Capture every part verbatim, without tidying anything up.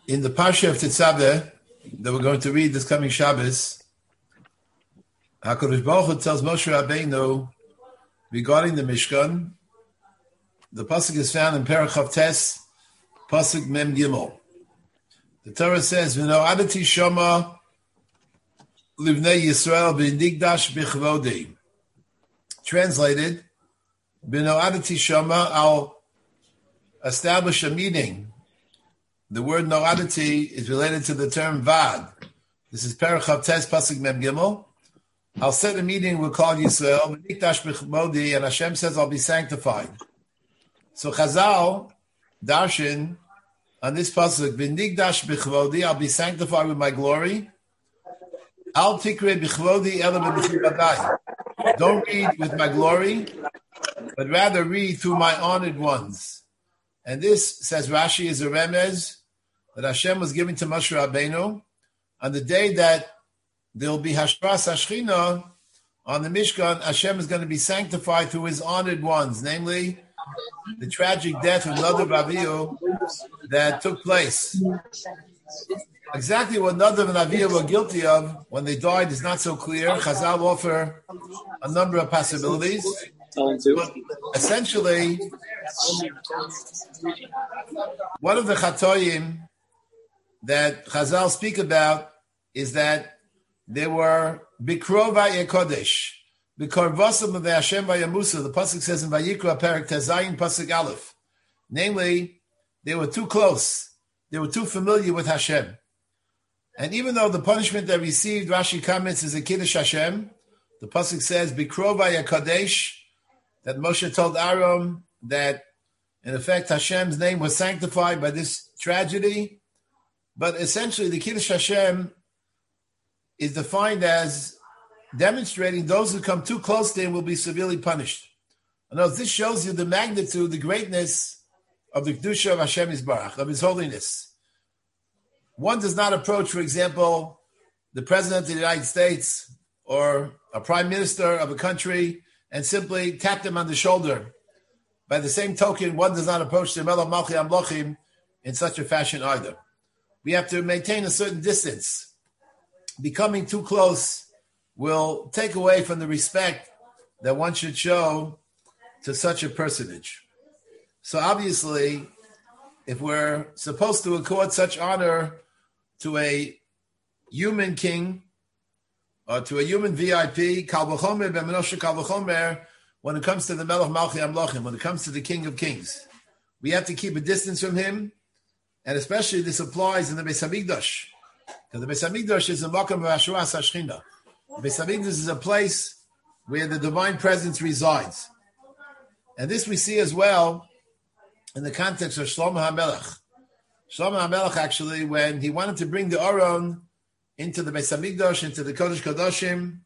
In the Parsha of Tetzaveh that we're going to read this coming Shabbos, HaKadosh Baruch Hu tells Moshe Rabbeinu regarding the Mishkan. The pasuk is found in Perek Chavtes, pasuk Mem Gimel. The Torah says, "V'no adati shama livnei Yisrael v'nigdash b'chvodi." Translated, "V'no adati shama," I'll establish a meeting. The word noadati is related to the term vad. This is Perek Chavtes, pasuk Mem Gimel. I'll set a meeting with Kol Yisrael v'nigdash b'chvodi, and Hashem says, "I'll be sanctified." So Chazal, Darshan, on this pasuk, "V'nigdash b'chvodi," I'll be sanctified with my glory. Al tikre b'chvodi ela b'chivadai. Don't read with my glory, but rather read through my honored ones. And this, says Rashi, is a remez that Hashem was giving to Moshe Rabbeinu on the day that there will be Hashras Hashchina on the Mishkan. Hashem is going to be sanctified through his honored ones, namely the tragic death of Nadav Avihu that took place. Exactly what Nadav and Avihu were guilty of when they died is not so clear. Chazal offer a number of possibilities. But essentially, one of the chatoim that Chazal speak about is that they were Bikrovai Kodesh. B'korvasam of Hashem vayamusa, the pasuk says in Vayikra Perek Tezayin pasuk Aleph. Namely, they were too close. They were too familiar with Hashem. And even though the punishment they received, Rashi comments, is a Kiddush Hashem, the pasuk says Bikrovai Kodesh, that Moshe told Aaron that in effect Hashem's name was sanctified by this tragedy. But essentially, the Kiddush Hashem is defined as demonstrating those who come too close to him will be severely punished. I know this shows you the magnitude, the greatness of the Kedusha of Hashem Yisbarach, of his holiness. One does not approach, for example, the President of the United States or a Prime Minister of a country and simply tap them on the shoulder. By the same token, one does not approach the Melech Malchei Amlochim in such a fashion either. We have to maintain a certain distance. Becoming too close will take away from the respect that one should show to such a personage. So obviously, if we're supposed to accord such honor to a human king or to a human V I P, Kal v'chomer b'menoshe Kal v'chomer, when it comes to the Melech Malchei Amlochim, when it comes to the King of Kings, we have to keep a distance from him, and especially this applies in the Beis Hamikdash, because the Beis Hamikdash is a Makom v'Hashras Hashchina. Beis Hamikdash is a place where the divine presence resides. And this we see as well in the context of Shlomo HaMelech. Shlomo HaMelech, actually, when he wanted to bring the Aron into the Beis Hamikdash, into the Kodesh Kodashim,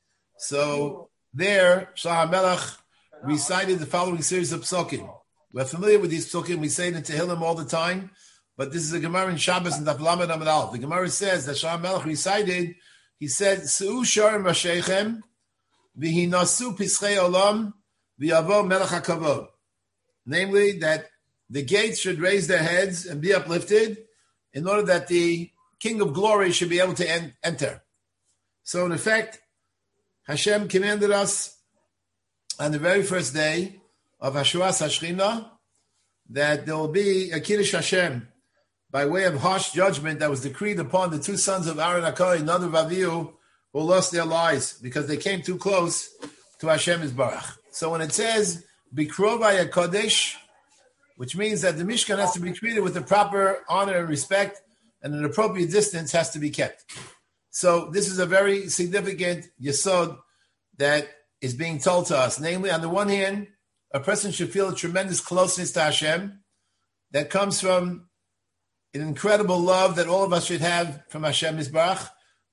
so there, Shlomo HaMelech recited the following series of psukim. We're familiar with these psukim. We say it in Tehillim all the time, but this is a Gemara in Shabbos and Daf Lamed Amud Aleph. The Gemara says that Shlomo HaMelech recited, he said, "Su'u sharim rasheichem, v'hinasu pischei olam, v'yavo melech hakavod." Namely, that the gates should raise their heads and be uplifted in order that the King of Glory should be able to en- enter. So in effect, Hashem commanded us on the very first day of Hashras Hashchina that there will be a Kiddush Hashem by way of harsh judgment that was decreed upon the two sons of Aaron HaKohen, Nadav Avihu, who lost their lives because they came too close to Hashem Yisbarach. So when it says Bikrovai Kodesh, which means that the Mishkan has to be treated with the proper honor and respect, and an appropriate distance has to be kept. So this is a very significant yesod that is being told to us. Namely, on the one hand, a person should feel a tremendous closeness to Hashem that comes from an incredible love that all of us should have from Hashem Yisbarach.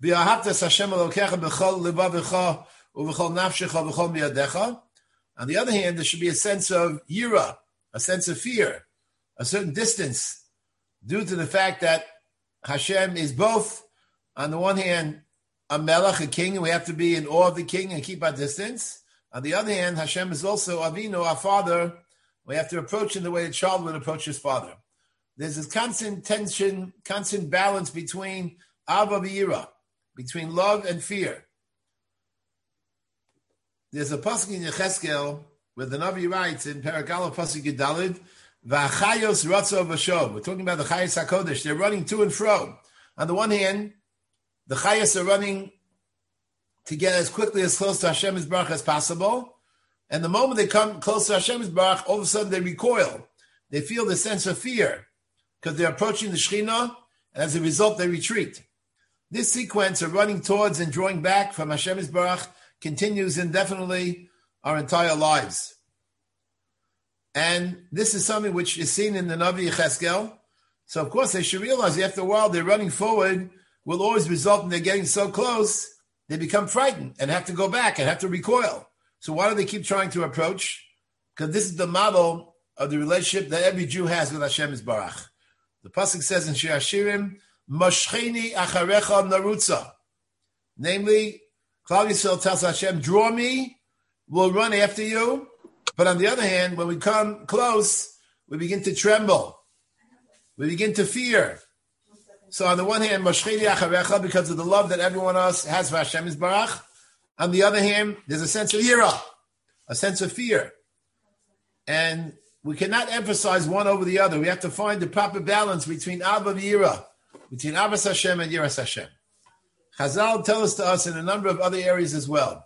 On the other hand, there should be a sense of yira, a sense of fear, a certain distance, due to the fact that Hashem is both, on the one hand, a melech, a king, and we have to be in awe of the king and keep our distance. On the other hand, Hashem is also Avinu, our father. We have to approach him the way a child would approach his father. there's this constant tension, constant balance between Ava v'Yira, between love and fear. There's a pasuk in Yecheskel where the Navi writes in Perek Aleph pasuk Yudalid, V'achayos ratzo v'shov. We're talking about the Chayos HaKodesh. They're running to and fro. On the one hand, the Chayos are running to get as quickly as close to Hashem Yisbarach as possible. And the moment they come close to Hashem Yisbarach, all of a sudden they recoil. They feel the sense of fear because they're approaching the Shekhinah, and as a result, they retreat. This sequence of running towards and drawing back from Hashem Yisbarach continues indefinitely our entire lives. And this is something which is seen in the Navi Yecheskel. So, of course, they should realize that after a while, they're running forward will always result in they're getting so close, they become frightened and have to go back and have to recoil. So why do they keep trying to approach? Because this is the model of the relationship that every Jew has with Hashem Yisbarach. The pasuk says in Shir Hashirim, Moshcheni acharecha narutza. Namely, Klal Yisrael tells Hashem, draw me, we'll run after you. But on the other hand, when we come close, we begin to tremble. We begin to fear. So on the one hand, Moshcheni acharecha, because of the love that everyone else has for Hashem Yisbarach. On the other hand, there's a sense of yira, a sense of fear. And we cannot emphasize one over the other. We have to find the proper balance between Ava and Yira, between Avas Hashem and Yiras Hashem. Chazal tell us to us in a number of other areas as well.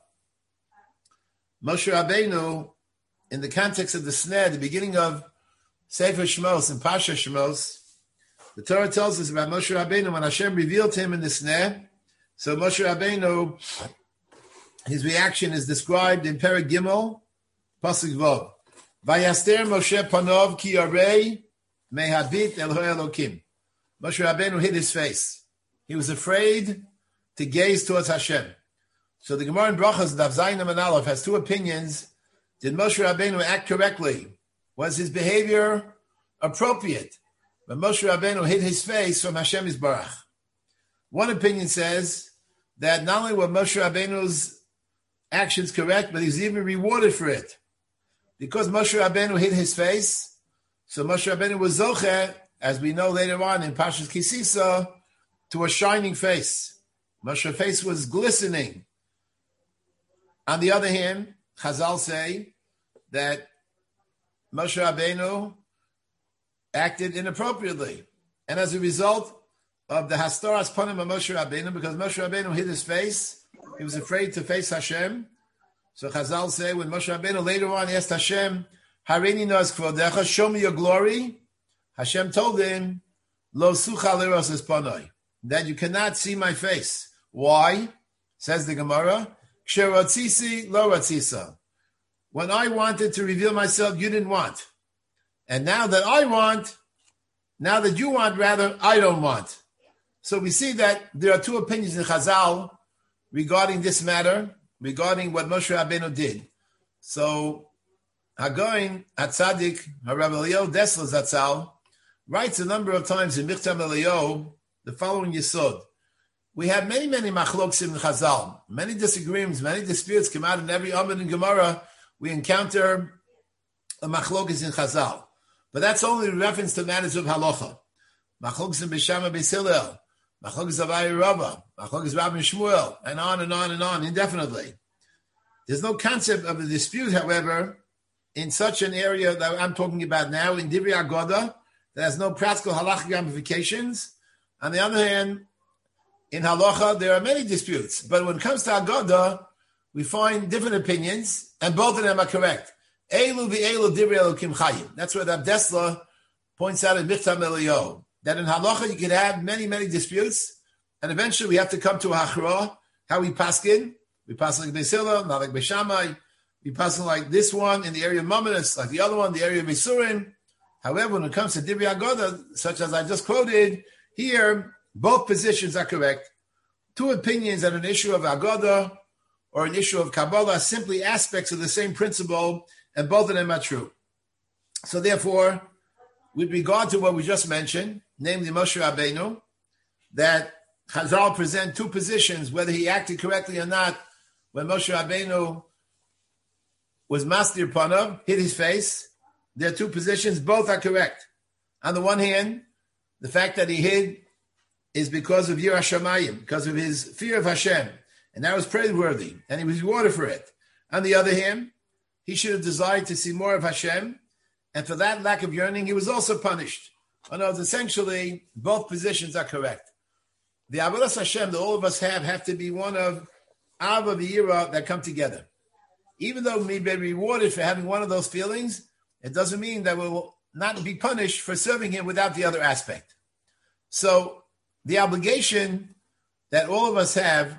Moshe Rabbeinu, in the context of the Sneh, the beginning of Sefer Shmos and Pasha Shmos, the Torah tells us about Moshe Rabbeinu when Hashem revealed to him in the Sneh. So Moshe Rabbeinu, his reaction is described in Perek Gimel, Pasuk Vov. Vayaster Moshe Panov ki yarei mehabit el Elokim. Moshe Rabbeinu hid his face. He was afraid to gaze towards Hashem. So the Gemara in Brachos, Daf Zayin and Aleph, has two opinions. Did Moshe Rabbeinu act correctly? Was his behavior appropriate? But Moshe Rabbeinu hid his face from Hashem Yisbarach. One opinion says that not only were Moshe Rabbeinu's actions correct, but he's even rewarded for it. Because Moshe Rabbeinu hid his face, so Moshe Rabbeinu was zocher, as we know later on in Parshas Kisisa, to a shining face. Moshe's face was glistening. On the other hand, Chazal say that Moshe Rabbeinu acted inappropriately. And as a result of the Hastaras Panim of Moshe Rabbeinu, because Moshe Rabbeinu hid his face, he was afraid to face Hashem. So Chazal say, when Moshe Rabbeinu later on asked Hashem, Harini nos kvodecha, show me your glory, Hashem told him, Lo sucha liros es panoi, that you cannot see my face. Why? Says the Gemara, Ksherotzisi lo ratzisa. When I wanted to reveal myself, you didn't want. And now that I want, now that you want, rather, I don't want. So we see that there are two opinions in Chazal regarding this matter, regarding what Moshe Rabbeinu did. So Hagoin Hatzadik, Harav Eliyahu Dessler Zatzal, writes a number of times in Michtav Eliyahu the following yesod. We have many, many machloks in Chazal. Many disagreements, many disputes come out in every Amud and Gemara. We encounter a machlokas in Chazal. But that's only in reference to matters of halacha. Machlokas in Bishama Beis Hillel, machlokas of Ayi Rava, machlokas Rabbi Shmuel, and on and on and on indefinitely. There's no concept of a dispute, however, in such an area that I'm talking about now, in Divrei Agoda, that has no practical halachic ramifications. On the other hand, in halacha, there are many disputes. But when it comes to Agoda, we find different opinions, and both of them are correct. Elu v'elu divrei Elokim chayim. That's what Abdesla points out in Michtav Eliyahu, that in halacha you can have many, many disputes, and eventually we have to come to a hachra, how we paskin. We paskin like Beis Hillel, not like Beis Shammai. We paskin like this one in the area of Mamonis, like the other one in the area of Beisurim. However, when it comes to Divrei Agoda, such as I just quoted, here, both positions are correct. Two opinions on an issue of Agoda or an issue of Kabbalah are simply aspects of the same principle, and both of them are true. So therefore, with regard to what we just mentioned, namely Moshe Rabbeinu, that Chazal present two positions, whether he acted correctly or not, when Moshe Rabbeinu was Mastir Panav, hid his face. There are two positions, both are correct. On the one hand, the fact that he hid is because of Yirah Shamayim, because of his fear of Hashem, and that was praiseworthy, and he was rewarded for it. On the other hand, he should have desired to see more of Hashem, and for that lack of yearning, he was also punished. In other words, essentially, both positions are correct. The Avodas Hashem that all of us have have to be one of Av of Yirah that come together. Even though we may be rewarded for having one of those feelings, it doesn't mean that we will not be punished for serving him without the other aspect. So the obligation that all of us have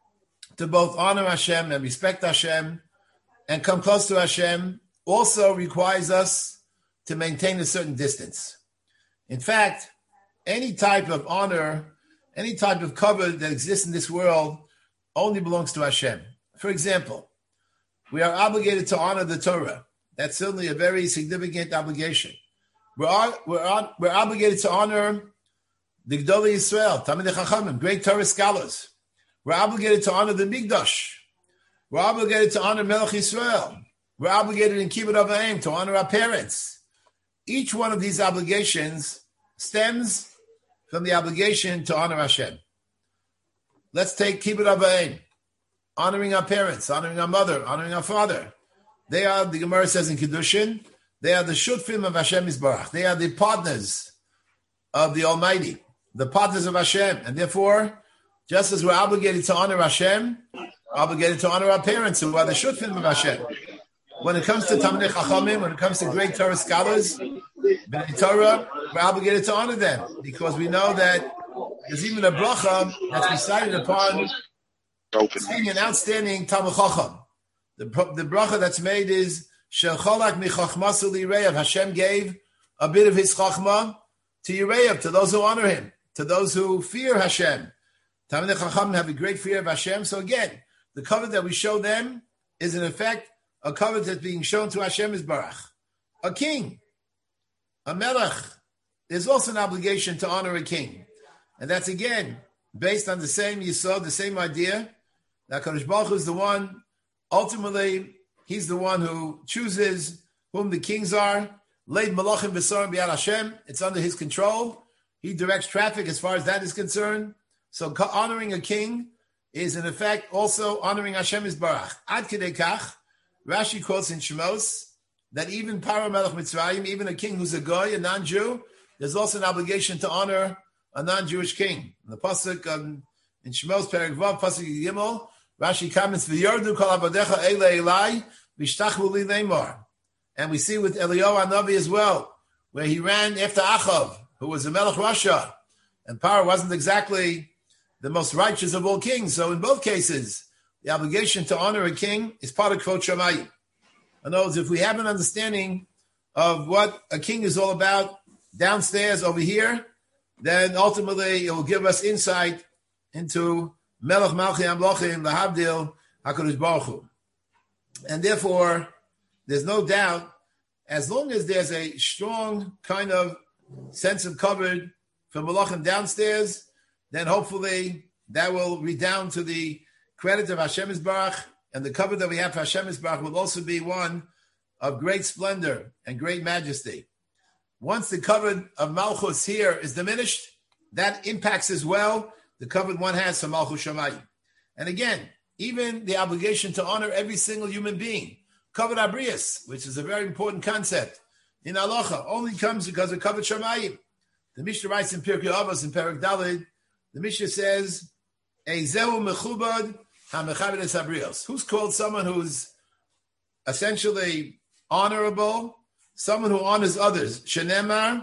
to both honor Hashem and respect Hashem and come close to Hashem also requires us to maintain a certain distance. In fact, any type of honor, any type of cover that exists in this world only belongs to Hashem. For example, we are obligated to honor the Torah. That's certainly a very significant obligation. We're, we're, we're obligated to honor the Gdolei Yisrael, Talmidei Chachamim, great Torah scholars. We're obligated to honor the Mikdash. We're obligated to honor Melech Yisrael. We're obligated in Kibbut Av V'Em to honor our parents. Each one of these obligations stems from the obligation to honor Hashem. Let's take Kibbut Av V'Em, honoring our parents, honoring our mother, honoring our father. They are, the Gemara says in Kiddushin, they are the shutfim of Hashem Yisbarach. They are the partners of the Almighty, the partners of Hashem. And therefore, just as we're obligated to honor Hashem, we're obligated to honor our parents who are the shutfim of Hashem. When it comes to Talmidei Chachamim, when it comes to great Torah scholars, B'nai Torah, we're obligated to honor them because we know that there's even a bracha that's recited upon being an outstanding Talmid Chacham. The, the bracha that's made is Shel Cholak Michachmasu Lireyav. Hashem gave a bit of his chachma to Yireyav, to those who honor him, to those who fear Hashem. Talmidei Chacham have a great fear of Hashem. So again, the covenant that we show them is in effect a covenant that's being shown to Hashem Yisbarach. A king, a melech, there's also an obligation to honor a king. And that's again based on the same yisod, the same idea. That Kadosh Baruch Hu is the one, ultimately, he's the one who chooses whom the kings are. Leid Malachim B'Sorim B'Yad Hashem, it's under his control. He directs traffic as far as that is concerned. So honoring a king is in effect also honoring Hashem Yisbarach. Ad Kedei Kach, Rashi quotes in Shemos that even Paro Melech Mitzrayim, even a king who's a goy, a non-Jew, there's also an obligation to honor a non-Jewish king. In the pasuk um, in Shemos Perek Vav pasuk Gimel, Rashi comments v'yordu kol abadecha eilei elai v'shtachvu li leimor, and we see with Eliyahu Hanavi as well, where he ran after Achav, who was a Melech Rasha, and Paro wasn't exactly the most righteous of all kings. So in both cases, the obligation to honor a king is part of Kvod Shamayim. In other words, if we have an understanding of what a king is all about downstairs over here, then ultimately it will give us insight into Melech Malchi Amlochim, the Havdil, HaKadosh Baruch Hu. And therefore, there's no doubt, as long as there's a strong kind of sense of covered from Malachim downstairs, then hopefully that will redound to the credit of Hashem Yisbarach, and the cover that we have for Hashem Yisbarach will also be one of great splendor and great majesty. Once the cover of Malchus here is diminished, that impacts as well the covenant one has for Malchus Shamayim. And again, even the obligation to honor every single human being, covered Abrius, which is a very important concept in Halacha, only comes because of covered Shamayim. The Mishnah writes in Pirkei Avos in Perek Daled, the Mishnah says, Eizehu mechubad ha-mechabed es Abrios. Who's called someone who's essentially honorable, someone who honors others? Shenemar,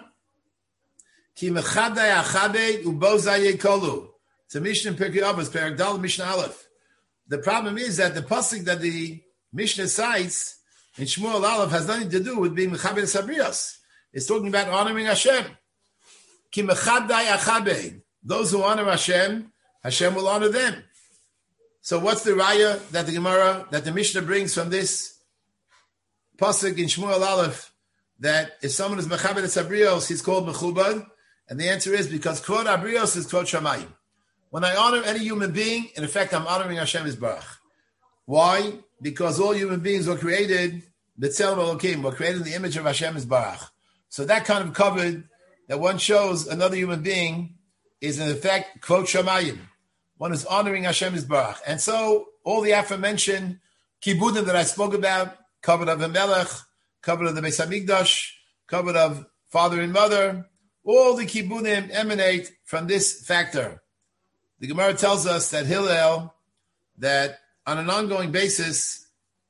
ki mechadai achabed ubozai yekolu. It's a Mishnah in Pirkei Avos, Perek Daled, Mishnah Aleph. The problem is that the pasuk that the Mishnah cites in Shmuel Aleph has nothing to do with being mechabed es Abrios. It's talking about honoring Hashem. Ki mechadai achabed. Those who honor Hashem, Hashem will honor them. So what's the raya that the Gemara, that the Mishnah brings from this pasuk in Shmuel Aleph, that if someone is mechabed es Abrios, he's called mechubad? And the answer is because kvod Abrios is kvod Shamayim. When I honor any human being, in effect, I'm honoring Hashem Yisbarach. Why? Because all human beings were created, B'Tselem Elokim, were created in the image of Hashem Yisbarach. So that kind of covered that one shows another human being is in effect kvod shamayim. One is honoring Hashem Yisbarach. And so all the aforementioned kibudim that I spoke about, covered of the Melech, covered of the Beis Hamikdash, covered of father and mother, all the kibudim emanate from this factor. The Gemara tells us that Hillel, that on an ongoing basis,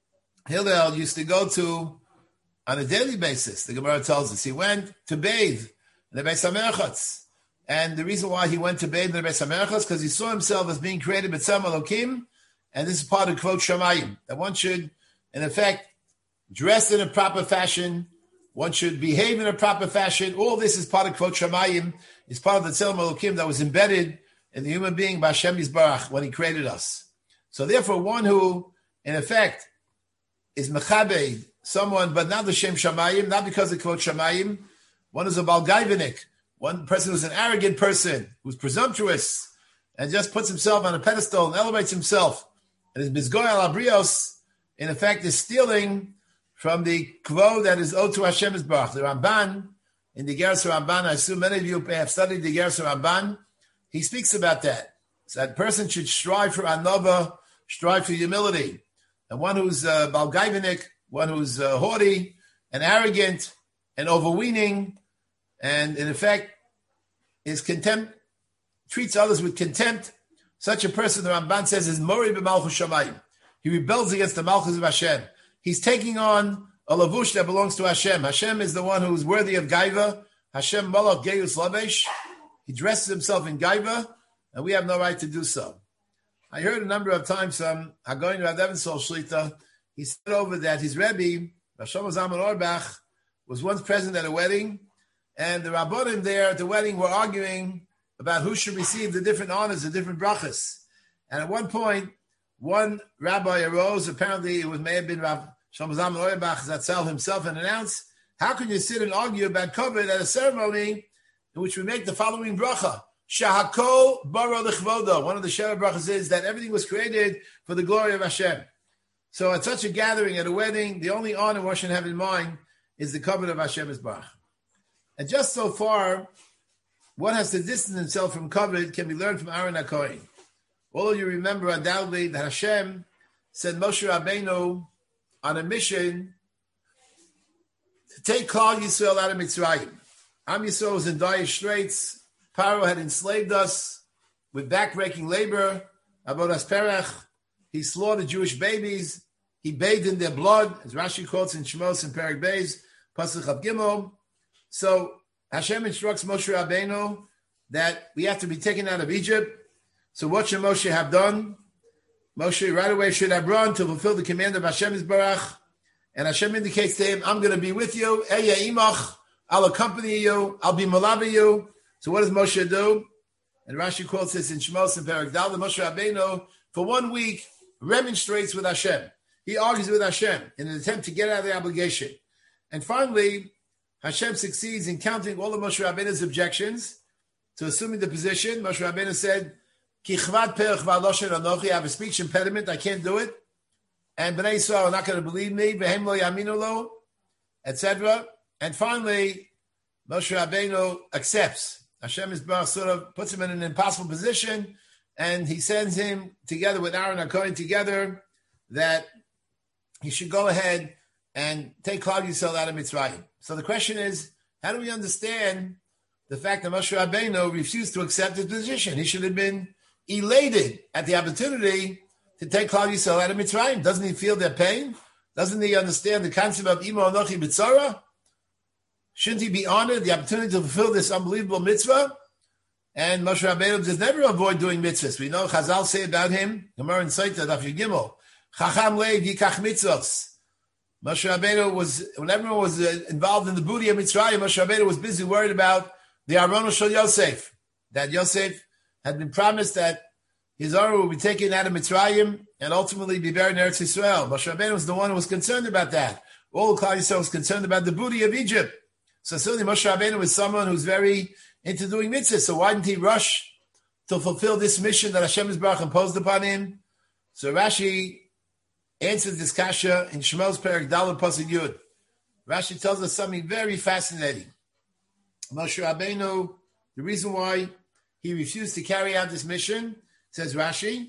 Hillel used to go to, on a daily basis, the Gemara tells us, he went to bathe in the Beis HaMerchatz. And the reason why he went to bathe in the Beis HaMerchatz is because he saw himself as being created b'Tzelem Elokim, and this is part of Kvod Shamayim, that one should, in effect, dress in a proper fashion, one should behave in a proper fashion. All this is part of Kvod Shamayim, is part of the Tzelem Elokim that was embedded in the human being by Hashem Yisbarach when he created us. So therefore, one who, in effect, is mechabed, someone, but not the Shem Shamayim, not because of Kvod Shamayim, one is a Balgaivanik, one person who's an arrogant person, who's presumptuous, and just puts himself on a pedestal and elevates himself, and is Bizgoy al Abrios, in effect, is stealing from the kvod that is owed to Hashem Yisbarach. The Ramban, in the Geras Ramban, I assume many of you have studied the Geras Ramban, he speaks about that. So that person should strive for anova, strive for humility. And one who's uh, balgaivanik, one who's uh, haughty and arrogant and overweening, and in effect is contempt, treats others with contempt. Such a person, the Ramban says, is mori b'malchus shamayim. He rebels against the malchus of Hashem. He's taking on a lavush that belongs to Hashem. Hashem is the one who is worthy of gaiva. Hashem malach geus lavesh. He dresses himself in gaiva, and we have no right to do so. I heard a number of times from Hagoyin Rav Evansol Shlita. He said over that his Rebbe, Rav Shlomo Zalman Auerbach, was once present at a wedding, and the Rabbonim there at the wedding were arguing about who should receive the different honors, the different brachas. And at one point, one rabbi arose, apparently it was, may have been Rav Shlomo Zalman Auerbach Zatzal himself, and announced, how can you sit and argue about covet at a ceremony in which we make the following bracha? Shahakol bara l'chvodo. One of the Sheva brachas is that everything was created for the glory of Hashem. So at such a gathering, at a wedding, the only honor one should have in mind is the covet of Hashem Yisbarach. And just so far, one has to distance himself from covet can be learned from Aaron HaKohen. All of you remember undoubtedly that Hashem sent Moshe Rabbeinu on a mission to take Klal Yisrael out of Mitzrayim. Am Yisrael was in dire straits. Paro had enslaved us with backbreaking labor. Avodas Perach. He slaughtered Jewish babies. He bathed in their blood, as Rashi quotes in Shemos and Perek Beis, Pasuk Chav Gimel. So Hashem instructs Moshe Rabbeinu that we have to be taken out of Egypt. So what should Moshe have done? Moshe right away should have run to fulfill the command of Hashem Yisbarach. And Hashem indicates to him, I'm going to be with you. Eya imach. I'll accompany you. I'll be malavi you. So what does Moshe do? And Rashi quotes this in Shemos and Perek Dal. Moshe Rabbeinu, for one week, remonstrates with Hashem. He argues with Hashem in an attempt to get out of the obligation. And finally, Hashem succeeds in countering all of Moshe Rabbeinu's objections to assuming the position. Moshe Rabbeinu said, Ki chvad perach v'aloshen anochi, I have a speech impediment, I can't do it. And Bnei Yisrael are not going to believe me, v'hem lo yaminu lo, et cetera. And finally, Moshe Rabbeinu accepts. Hashem Yisbarach sort of puts him in an impossible position, and he sends him together with Aaron HaKohen together that he should go ahead and take Klal Yisrael out of Mitzrayim. So the question is, how do we understand the fact that Moshe Rabbeinu refused to accept his position? He should have been elated at the opportunity to take Klal Yisrael out of Mitzrayim. Doesn't he feel their pain? Doesn't he understand the concept of Imo Anochi B'tzara? Shouldn't he be honored the opportunity to fulfill this unbelievable mitzvah? And Moshe Rabbeinu does never avoid doing mitzvahs. We know Chazal say about him, Gemara in Sotah, Daf Yud Gimel, Chacham Leiv Yikach Mitzvos. Moshe Rabbeinu was, when everyone was involved in the booty of Mitzrayim, Moshe Rabbeinu was busy worried about the Aron Shel Yosef, that Yosef had been promised that his Aron would be taken out of Mitzrayim and ultimately be buried in Eretz Yisrael. Moshe Rabbeinu was the one who was concerned about that. All Klal Yisrael was concerned about the booty of Egypt. So certainly Moshe Rabbeinu was someone who's very into doing mitzvahs. So why didn't he rush to fulfill this mission that Hashem Yisbarach imposed upon him? So Rashi answers this kasha in Shemos Perek Daled Pasuk Yud. Rashi tells us something very fascinating. Moshe Rabbeinu, the reason why he refused to carry out this mission, says Rashi,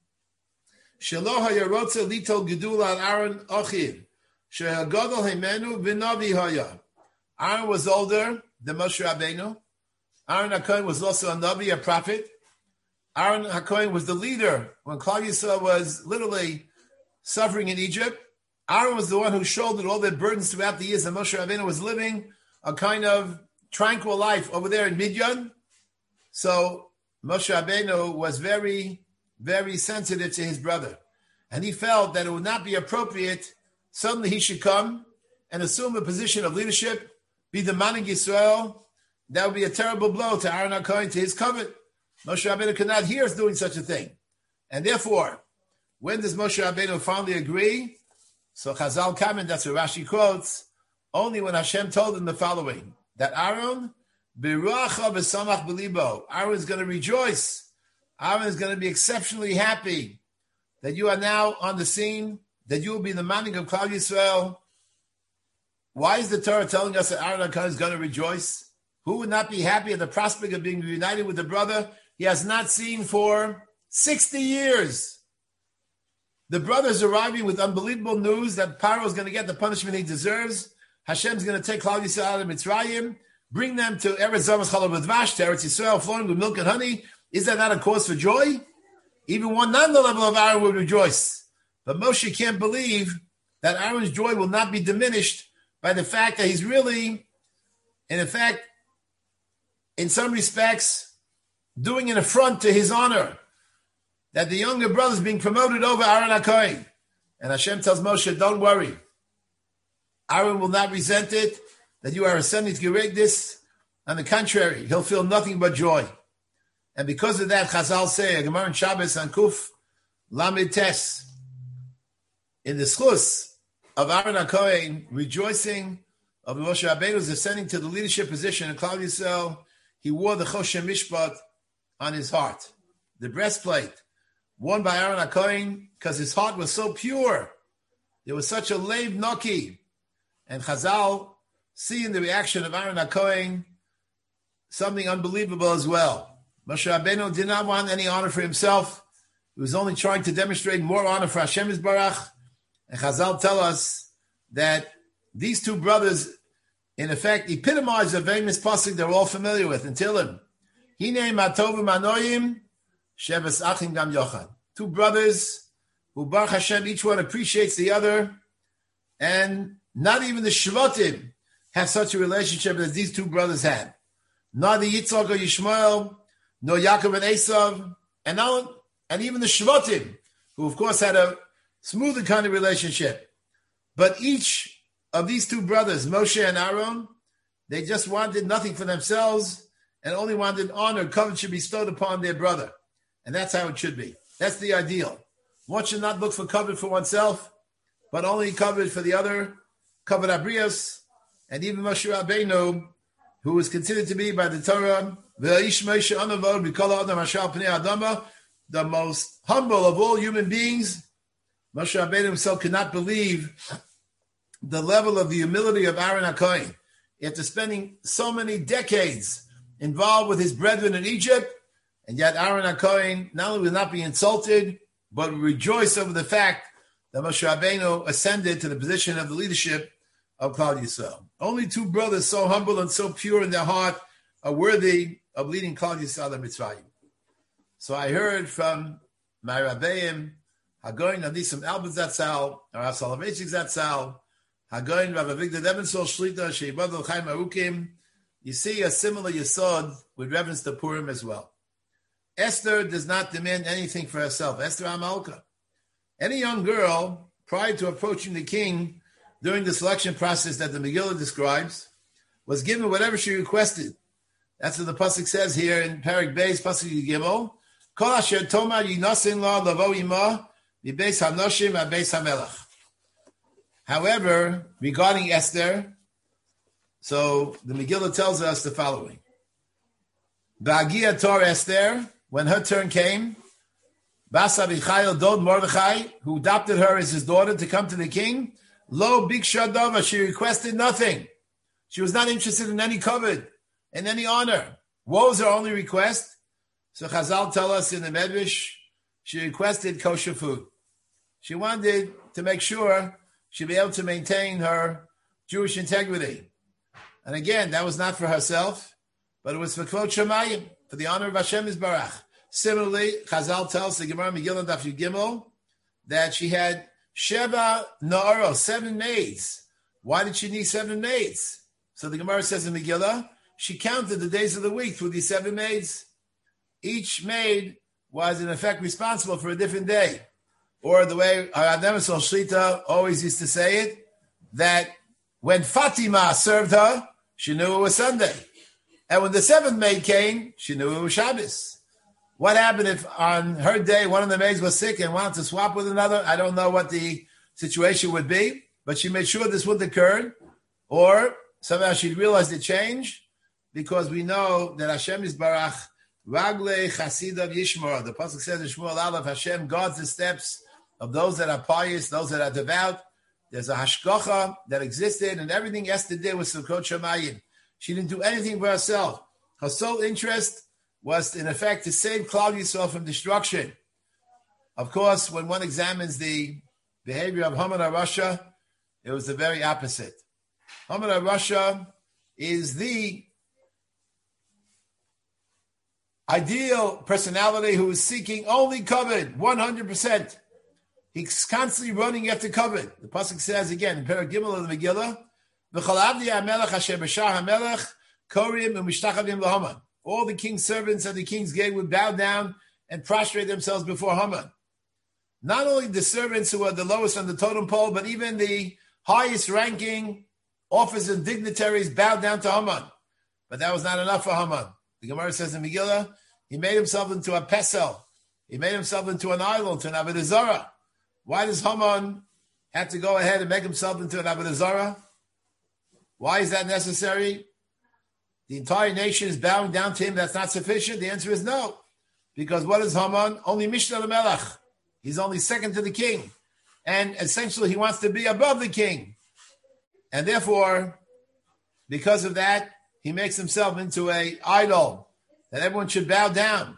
Shelo hayarotze litol gedula al Aaron achiv, shehagadol himenu v'navi haya. Aaron was older than Moshe Rabbeinu. Aaron HaKohen was also a Navi, a prophet. Aaron HaKohen was the leader when Klal Yisrael was literally suffering in Egypt. Aaron was the one who shouldered all their burdens throughout the years that Moshe Rabbeinu was living a kind of tranquil life over there in Midian. So Moshe Rabbeinu was very, very sensitive to his brother. And he felt that it would not be appropriate suddenly he should come and assume a position of leadership, be the Manig Yisrael. That would be a terrible blow to Aaron HaKohen, to his covenant. Moshe Rabbeinu could not hear us doing such a thing. And therefore, when does Moshe Rabbeinu finally agree? So Chazal comment, that's what Rashi quotes, only when Hashem told him the following, that Aaron, B'ruacha v'samach b'libo, Aaron is going to rejoice. Aaron is going to be exceptionally happy that you are now on the scene, that you will be the Manig of Klal Yisrael. Why is the Torah telling us that Aaron HaKohen is going to rejoice? Who would not be happy at the prospect of being reunited with a brother he has not seen for sixty years? The brother is arriving with unbelievable news that Paro is going to get the punishment he deserves. Hashem is going to take Klal Yisrael out of Mitzrayim, bring them to Eretz Zamas Chalav V'Dvash, to Eretz Yisrael flowing with milk and honey. Is that not a cause for joy? Even one not on the level of Aaron would rejoice. But Moshe can't believe that Aaron's joy will not be diminished by the fact that he's really, and in fact, in some respects, doing an affront to his honor, that the younger brother is being promoted over Aaron HaKohen. And Hashem tells Moshe, don't worry. Aaron will not resent it, that you are ascending to Geregdis. On the contrary, he'll feel nothing but joy. And because of that, Chazal say, a Gemara in Shabbos and Kuf, Lamed Tes, in the schus of Aaron HaKohen, rejoicing of Moshe Rabbeinu's ascending to the leadership position in Klal Yisrael, he wore the Choshen Mishpat on his heart, the breastplate worn by Aaron HaKohen, because his heart was so pure. There was such a leiv noki. And Chazal, seeing the reaction of Aaron HaKohen, something unbelievable as well. Moshe Rabbeinu did not want any honor for himself. He was only trying to demonstrate more honor for Hashem Yisbarach. And Chazal tell us that these two brothers, in effect, epitomize a famous pasuk they're all familiar with in Tehillim. Hinei matovim anoyim, sheves achim gam yochad. Two brothers who, Baruch Hashem, each one appreciates the other, and not even the Shvatim have such a relationship as these two brothers had. Not the Yitzchak or Yishmael, nor Yaakov and Esav, and now, and even the Shvatim, who of course had a smoother kind of relationship. But each of these two brothers, Moshe and Aaron, they just wanted nothing for themselves and only wanted honor, covet should be bestowed upon their brother. And that's how it should be. That's the ideal. One should not look for covet for oneself, but only covet for the other, covet Abrias, and even Moshe Rabbeinu, who was considered to be by the Torah, the most humble of all human beings. Moshe Rabbeinu himself could not believe the level of the humility of Aaron HaKohen. After spending so many decades involved with his brethren in Egypt, and yet Aaron HaKohen not only will not be insulted, but will rejoice over the fact that Moshe Rabbeinu ascended to the position of the leadership of Klal Yisrael. Only two brothers so humble and so pure in their heart are worthy of leading Klal Yisrael to Mitzrayim. So I heard from my Rabbeim, Hagoyin Adisam Albert Zatzal, or Rav Soloveitchik Zatzal, Hagoyin Rav Avigdor Lebensol Shlita, Sheibadol Chaim Arukim. You see a similar yesod with reference to Purim as well. Esther does not demand anything for herself. Esther Amalka. Any young girl, prior to approaching the king during the selection process that the Megillah describes, was given whatever she requested. That's what the pasuk says here in Parak Beis, pasuk Gimel. Kol asher toma yinasin la lavo ima mibeis hanoshim abeis hamelach. However, regarding Esther, so the Megillah tells us the following: Ba'agia Tor Esther, when her turn came, Basa B'chayil Dod Mordechai, who adopted her as his daughter to come to the king, Lo Biksha Dava, she requested nothing. She was not interested in any covet, and any honor. What was her only request? So Chazal tell us in the Medrash, she requested kosher food. She wanted to make sure she'd be able to maintain her Jewish integrity. And again, that was not for herself, but it was for Kvod Shamayim, for the honor of Hashem Yisbarach. Similarly, Chazal tells the Gemara Megillah Daf Yud Gimel that she had Sheva Na'oro, seven maids. Why did she need seven maids? So the Gemara says in Megillah, she counted the days of the week through these seven maids. Each maid was in effect responsible for a different day. Or the way Harav Nebenzahl Shlita always used to say it, that when Fatima served her, she knew it was Sunday. And when the seventh maid came, she knew it was Shabbos. What happened if on her day one of the maids was sick and wanted to swap with another? I don't know what the situation would be, but she made sure this wouldn't occur. Or somehow she realized the change, because we know that Hashem Yisbarach, Ragle Chasidav Yishmor, the pasuk says in Shmuel Aleph, Hashem guards the steps of those that are pious, those that are devout. There's a hashgacha that existed, and everything Esther did was Sukkot Shamayim. She didn't do anything for herself. Her sole interest was, in effect, to save Klal Yisrael from destruction. Of course, when one examines the behavior of Haman HaRasha, it was the very opposite. Haman HaRasha is the ideal personality who is seeking only kavod, one hundred percent. He's constantly running after kavod. The pasuk says again in Perek Gimel of the Megillah, "V'chol avdei hamelech asher b'shar hamelech korim u'mishtachavim l'Haman." All the king's servants at the king's gate would bow down and prostrate themselves before Haman. Not only the servants who are the lowest on the totem pole, but even the highest ranking officers and dignitaries bowed down to Haman. But that was not enough for Haman. The Gemara says in Megillah, he made himself into a pesel. He made himself into an idol, to an avodah zarah. Why does Haman have to go ahead and make himself into an avodah zarah? Why is that necessary? The entire nation is bowing down to him. That's not sufficient. The answer is no. Because what is Haman? Only Mishnah Melech. He's only second to the king. And essentially he wants to be above the king. And therefore, because of that, he makes himself into an idol that everyone should bow down.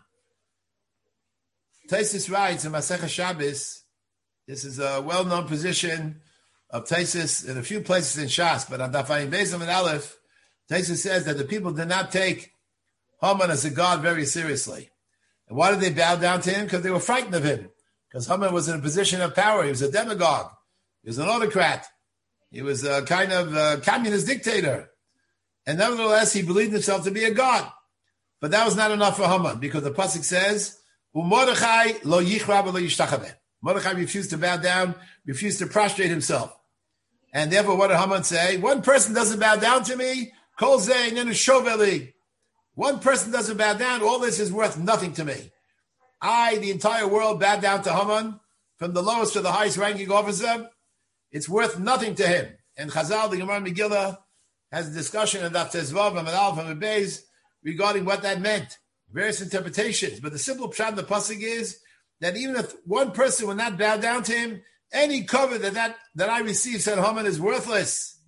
Taisus writes in Masechah Shabbos, this is a well-known position of Taisus in a few places in Shas, but on Daf Ayin Beis and Aleph, Taisus says that the people did not take Haman as a god very seriously. And why did they bow down to him? Because they were frightened of him. Because Haman was in a position of power. He was a demagogue. He was an autocrat. He was a kind of a communist dictator. And nevertheless, he believed himself to be a god. But that was not enough for Haman, because the pasuk says, "U'Mordechai lo yichra v'lo yishtachaveh." Mordechai refused to bow down, refused to prostrate himself. And therefore, what did Haman say? One person doesn't bow down to me, kol zeh inenu shoveh. One person doesn't bow down, all this is worth nothing to me. I, the entire world, bowed down to Haman, from the lowest to the highest ranking officer. It's worth nothing to him. And Chazal, the Gemara Megillah, has a discussion in Daf Tezvav and Aleph and Beis regarding what that meant. Various interpretations. But the simple pshat in the pasuk is that even if one person would not bow down to him, any cover that, that, that I receive, said Haman, is worthless.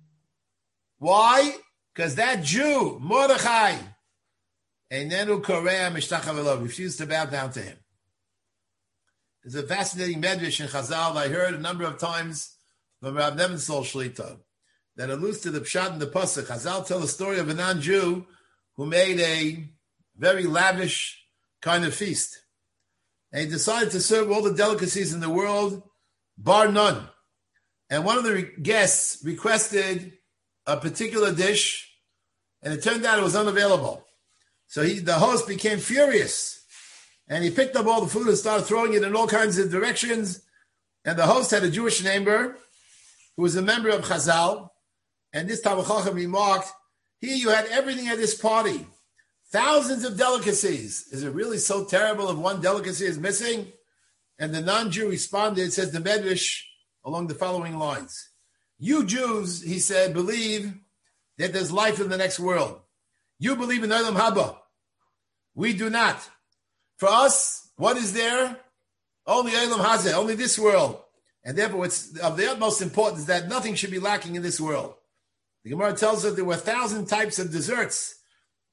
Why? Because that Jew, Mordechai, Einenu Korea Mishtachavelo, refused to bow down to him. There's a fascinating medrash in Chazal I heard a number of times from Rav Nebenzahl Shlita that alludes to the pshat in the pasuk. Chazal tell the story of a non-Jew who made a very lavish kind of feast. And he decided to serve all the delicacies in the world, bar none. And one of the guests requested a particular dish, and it turned out it was unavailable. So he, the host became furious, and he picked up all the food and started throwing it in all kinds of directions. And the host had a Jewish neighbor who was a member of Chazal, and this Talmid Chacham remarked, here you had everything at this party. Thousands of delicacies. Is it really so terrible if one delicacy is missing? And the non-Jew responded, says the Medrash, along the following lines. You Jews, he said, believe that there's life in the next world. You believe in Olam Haba. We do not. For us, what is there? Only Olam Hazeh, only this world. And therefore, it's of the utmost importance that nothing should be lacking in this world. The Gemara tells us there were a thousand types of desserts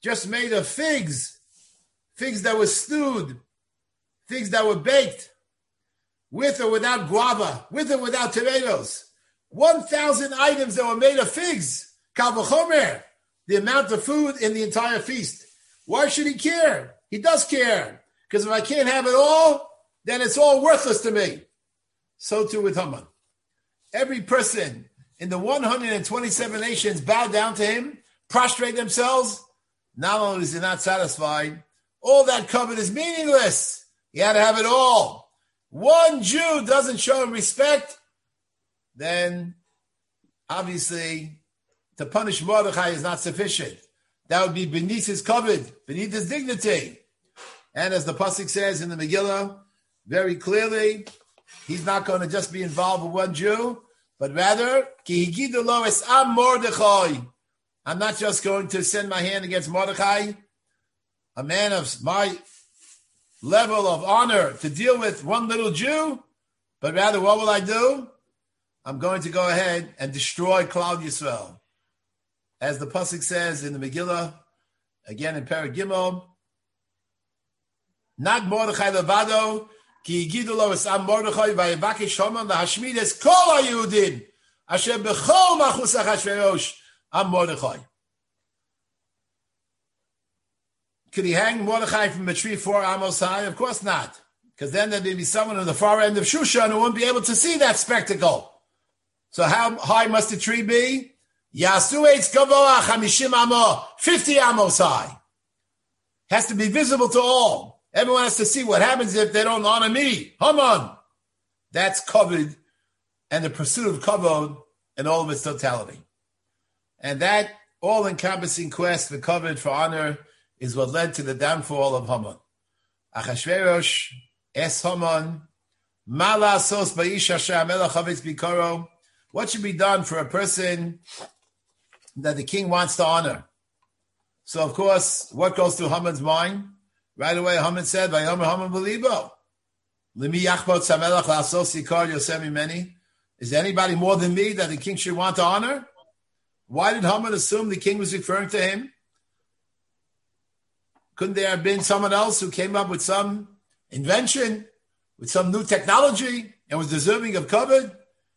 just made of figs, figs that were stewed, figs that were baked, with or without guava, with or without tomatoes. one thousand items that were made of figs. Kal v'chomer, the amount of food in the entire feast. Why should he care? He does care. Because if I can't have it all, then it's all worthless to me. So too with Haman. Every person in the one hundred twenty-seven nations bow down to him, prostrate themselves. Not only is he not satisfied, all that covet is meaningless. He had to have it all. One Jew doesn't show him respect, then obviously to punish Mordechai is not sufficient. That would be beneath his covet, beneath his dignity. And as the pasuk says in the Megillah, very clearly, he's not going to just be involved with one Jew, but rather, Ki higidu lo es am Mordechai. I'm not just going to send my hand against Mordechai, a man of my level of honor, to deal with one little Jew, but rather, what will I do? I'm going to go ahead and destroy Klal Yisrael. As the pasuk says in the Megillah, again in Perek Gimel, Nag Mordechai levado, ki yigidu lo es am Mordechai vayevakesh Haman lahashmides kol haYehudim asher bechol machus Achashverosh am Mordechai. Could he hang Mordechai from a tree four amos high? Of course not, because then there'd be someone on the far end of Shushan who wouldn't be able to see that spectacle. So how high must the tree be? Yasu eitz gavoa chamishim amo, fifty amos high. Has to be visible to all. Everyone has to see what happens if they don't honor me. Haman. That's kavod, and the pursuit of kavod in all of its totality. And that all-encompassing quest for kavod, for honor, is what led to the downfall of Haman. Achashverosh es Haman, ma la'asos ba'ish asher hamelech chavetz bikaro. What should be done for a person that the king wants to honor? So, of course, what goes through Haman's mind? Right away, Haman said, "Vayomer Haman b'libo, limi yachbot samelach la'asos yikar yoseh mimeni." Is there anybody more than me that the king should want to honor? Why did Haman assume the king was referring to him? Couldn't there have been someone else who came up with some invention, with some new technology, and was deserving of kavod?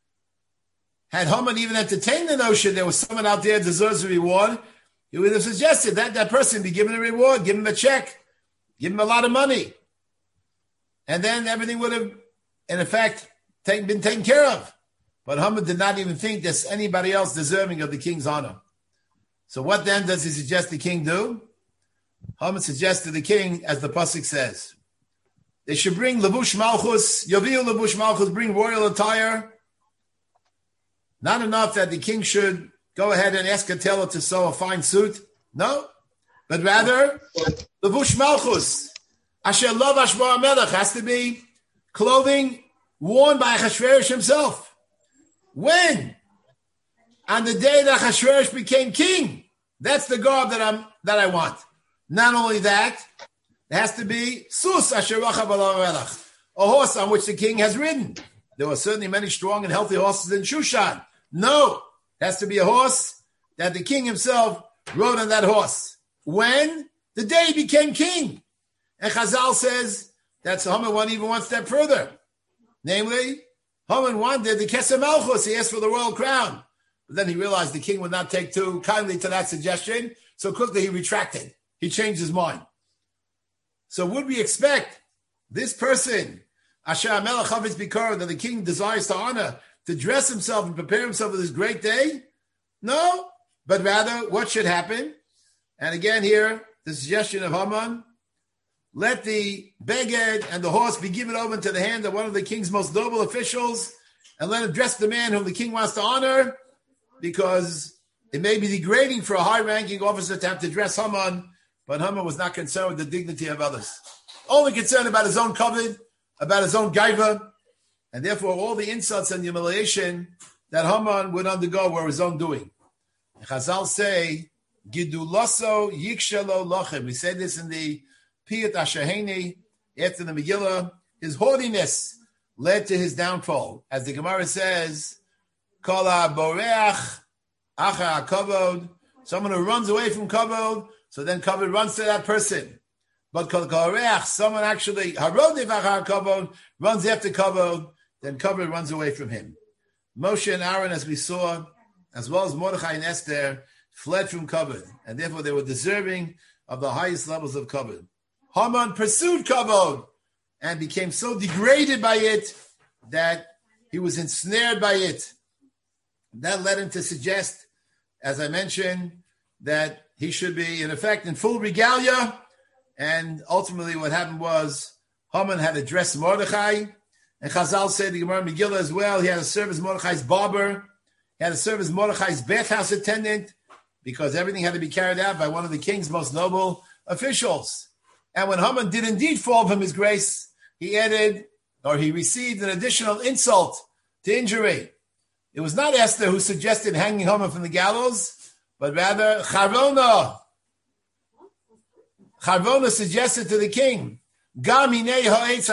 Had Haman even entertained the notion there was someone out there who deserves a reward, he would have suggested that that person be given a reward, give him a check, give him a lot of money. And then everything would have, in effect, take, been taken care of. But Haman did not even think there's anybody else deserving of the king's honor. So what then does he suggest the king do? Haman suggests to the king, as the pasuk says, they should bring levush malchus, yaviu levush malchus, bring royal attire. Not enough that the king should go ahead and ask a tailor to sew a fine suit. No. But rather, levush malchus, asher lo vashbo hamelech, has to be clothing worn by Achashverosh himself. When? On the day that Achashverosh became king. That's the garb that I'm that I want. Not only that, there has to be sus asher rachav ala hamelech, a horse on which the king has ridden. There were certainly many strong and healthy horses in Shushan. No, it has to be a horse that the king himself rode on that horse. When? The day he became king. And Chazal says that's Haman went even one step further. Namely, Haman wanted the Keser Malchus. He asked for the royal crown. But then he realized the king would not take too kindly to that suggestion. So quickly he retracted. He changed his mind. So would we expect this person, Asher HaMelech Chavetz Bikaro, that the king desires to honor, to dress himself and prepare himself for this great day? No, but rather, what should happen? And again here, the suggestion of Haman, let the beged and the horse be given over into the hand of one of the king's most noble officials, and let him dress the man whom the king wants to honor, because it may be degrading for a high-ranking officer to have to dress Haman, but Haman was not concerned with the dignity of others. Only concerned about his own kavod, about his own gaiva, and therefore all the insults and humiliation that Haman would undergo were his own doing. And Chazal say, Gidulaso yikshalo lochem. We say this in the Piyut Ashaheni, after the Megillah. His haughtiness led to his downfall. As the Gemara says, Kol ha'boreach achar ha'kavod, someone who runs away from kavod, So then kavod runs to that person. But kol koreach, someone actually harodif achar kavod, runs after kavod, then kavod runs away from him. Moshe and Aaron, as we saw, as well as Mordechai and Esther, fled from kavod, and therefore they were deserving of the highest levels of kavod. Haman pursued kavod and became so degraded by it that he was ensnared by it. That led him to suggest, as I mentioned, that he should be, in effect, in full regalia. And ultimately what happened was Haman had to dress Mordechai. And Chazal said, the Gemara Megillah as well, he had to serve as Mordechai's barber. He had to serve as Mordechai's bathhouse attendant because everything had to be carried out by one of the king's most noble officials. And when Haman did indeed fall from his grace, he added, or he received an additional insult to injury. It was not Esther who suggested hanging Haman from the gallows, but rather Charvona. Charvona suggested to the king, the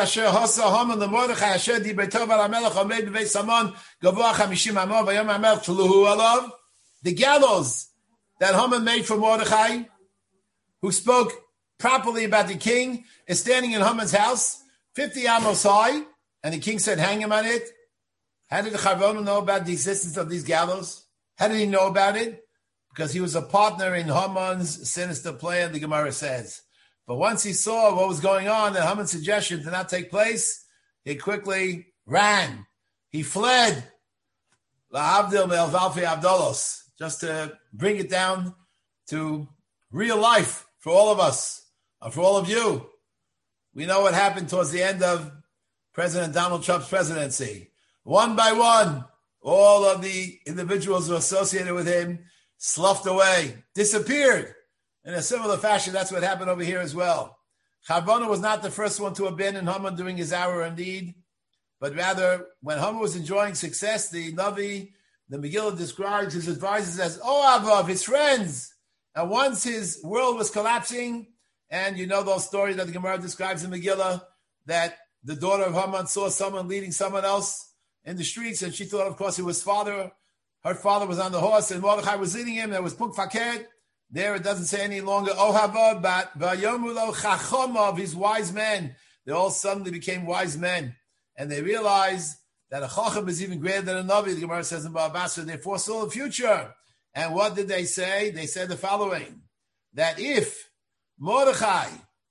gallows that Haman made for Mordechai, who spoke properly about the king, is standing in Haman's house, fifty amos high, and the king said, hang him on it. How did the Charvona know about the existence of these gallows? How did he know about it? Because he was a partner in Haman's sinister plan, the Gemara says. But once he saw what was going on, and Haman's suggestion did not take place, he quickly ran. He fled. La'avdil me'el valfi avdolos. Just to bring it down to real life for all of us, and for all of you. We know what happened towards the end of President Donald Trump's presidency. One by one, all of the individuals who were associated with him sloughed away, disappeared. In a similar fashion, that's what happened over here as well. Charvona was not the first one to abandon Haman during his hour of need, but rather, when Haman was enjoying success, the Navi, the Megillah describes his advisors as Oavav, his friends. And once his world was collapsing, and you know those stories that the Gemara describes in Megillah, that the daughter of Haman saw someone leading someone else in the streets, and she thought, of course, it was father. Her father was on the horse, and Mordechai was leading him. There was Punk Faked. There it doesn't say any longer Ohava, but Vayomulo Chachomov, his wise men. They all suddenly became wise men. And they realized that a Chacham is even greater than a Navi. The Gemara says in Bava Basra, they foresaw the future. And what did they say? They said the following, that if Mordechai,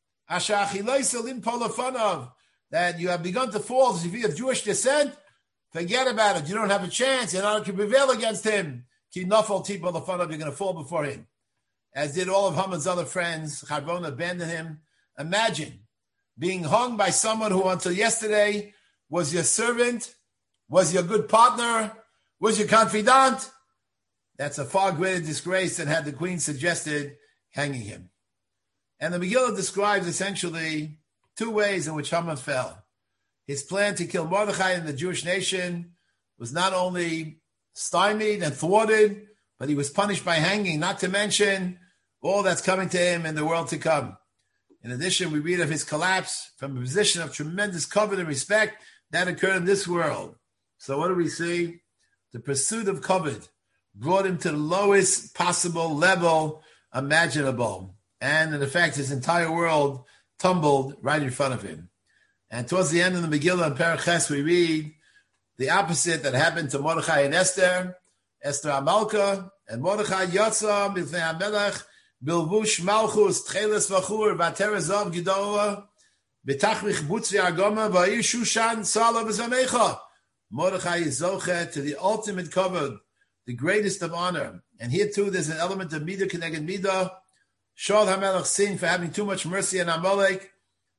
that you have begun to fall, if you have Jewish descent, forget about it. You don't have a chance. You're not going to prevail against him. You're going to fall before him. As did all of Haman's other friends. Charvona abandoned him. Imagine being hung by someone who until yesterday was your servant, was your good partner, was your confidant. That's a far greater disgrace than had the queen suggested hanging him. And the Megillah describes essentially two ways in which Haman fell. His plan to kill Mordechai and the Jewish nation was not only stymied and thwarted, but he was punished by hanging, not to mention all that's coming to him in the world to come. In addition, we read of his collapse from a position of tremendous covet and respect that occurred in this world. So what do we see? The pursuit of covet brought him to the lowest possible level imaginable. And in effect, his entire world tumbled right in front of him. And towards the end of the Megillah in Perek Ches, we read the opposite that happened to Mordechai and Esther. Esther Amalka and Mordechai Yotza B'fnei HaMelech Bilvush Malchus Tcheles Vachur Vaterezav Gidola B'tachrich Butzvi Agoma Va'ir Shushan Sala V'zamecha. Mordechai is Zochet to the ultimate covered, the greatest of honor. And here too there's an element of Midah Keneged Midah. Shaul HaMelech sinned for having too much mercy on Amalek,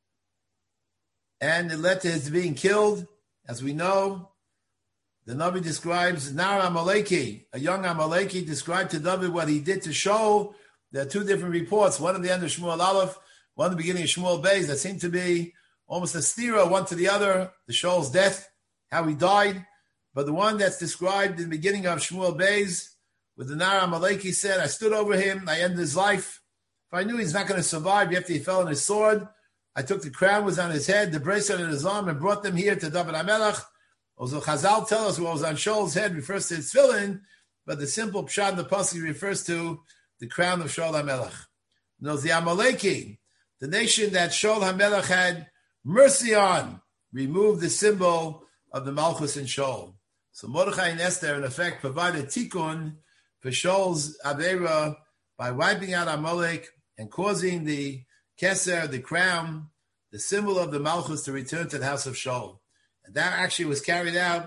and it led to his being killed. As we know, the Navi describes Nar Amaleki, a young Amaleki, described to David what he did to Shaul. There are two different reports, one at the end of Shmuel Aleph, one at the beginning of Shmuel Beis, that seem to be almost a stira, one to the other, the Shaul's death, how he died. But the one that's described in the beginning of Shmuel Beis, with the Nar Amaleki said, I stood over him, I ended his life. If I knew he's not going to survive after he fell on his sword, I took the crown was on his head, the bracelet on his arm, and brought them here to David HaMelech. Also, Chazal tell us what was on Shaul's head refers to his tefillin, but the simple pshat in the pasuk refers to the crown of Shaul HaMelech. knows the Amaleki, the nation that Shaul HaMelech had mercy on, removed the symbol of the Malchus in Shaul. So Mordechai and Esther, in effect, provided tikkun for Shaul's Avera by wiping out Amalek and causing the Keser, the crown, the symbol of the Malchus, to return to the house of Shaul. And that actually was carried out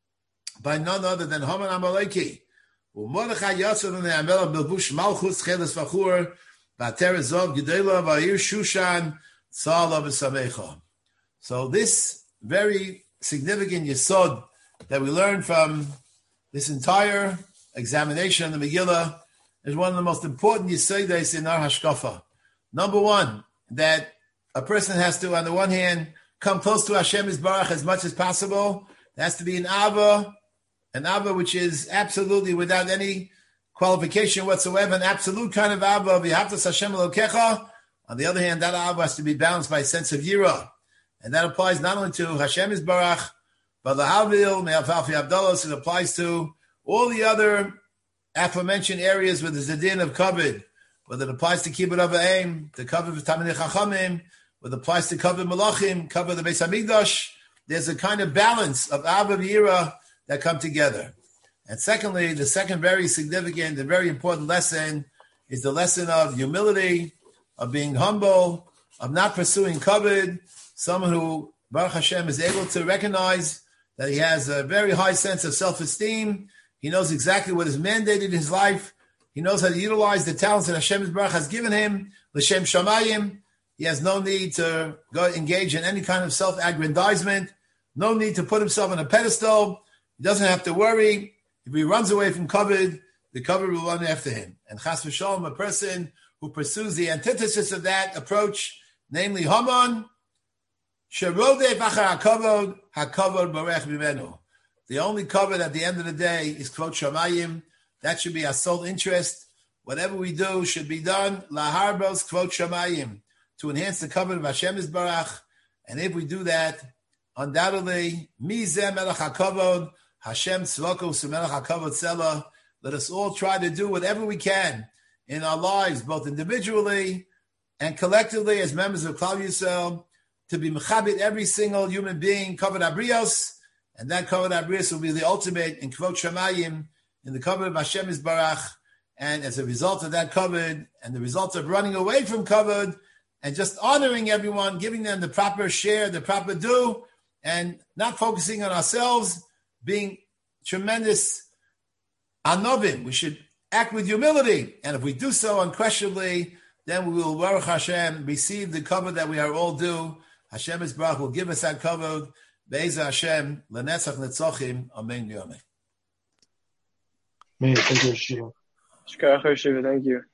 by none other than Haman Amaleki. Mordechai Yatson and the Amelech Bilbush Malchus Cheles Vachur Baterazov Gedela Vayir Shushan Tzalav Samecha. So this very significant yesod that we learn from this entire examination of the Megillah is one of the most important yesodos in our hashkafa. Number one, that a person has to, on the one hand, come close to Hashem Yisbarach as much as possible. There has to be an ava, an ava which is absolutely without any qualification whatsoever, an absolute kind of ava of V'ahavtas Hashem Elokecha. On the other hand, that ava has to be balanced by a sense of yira. And that applies not only to Hashem Yisbarach, but the Havil, Me'afafi Abdallos, it applies to all the other aforementioned areas where there's a din of kavod, whether it applies to kibbud of aim, the kavod of Talmidei Chachamim, whether it applies to kavod Malachim, kavod of the Beis Hamikdash. There's a kind of balance of Ava Yira that come together. And secondly, the second very significant and very important lesson is the lesson of humility, of being humble, of not pursuing kavod. Someone who, Baruch Hashem, is able to recognize that he has a very high sense of self-esteem. He knows exactly what is mandated in his life. He knows how to utilize the talents that Hashem Baruch has given him. L'shem shamayim. He has no need to go engage in any kind of self-aggrandizement. No need to put himself on a pedestal. He doesn't have to worry. If he runs away from kavod, the kavod will run after him. And chas v'shalom, a person who pursues the antithesis of that approach, namely Haman, sherodef achar hakavod, hakavod borech mimenu. The only kavod at the end of the day is kvod shamayim. That should be our sole interest. Whatever we do should be done laharbos kvod shamayim, to enhance the kavod of Hashem Yisbarach. And if we do that, undoubtedly, mizeh melech hakavod, Hashem tzvokos melech hakavod tzela. Let us all try to do whatever we can in our lives, both individually and collectively as members of Klal Yisrael, to be mechabit every single human being, kavod abrios, and that kavod abrios will be the ultimate in kvod shamayim, in the kavod of Hashem Yisbarach. And as a result of that kavod, and the result of running away from kavod, and just honoring everyone, giving them the proper share, the proper due, and not focusing on ourselves, being tremendous anovim. We should act with humility. And if we do so unquestionably, then we will, Baruch Hashem, receive the kavod that we are all due. Hashem Yisbarach will give us that kavod. Be'ezah Hashem, lenetzach netzochim, amen v'amen. Thank you, Shiva. Thank you.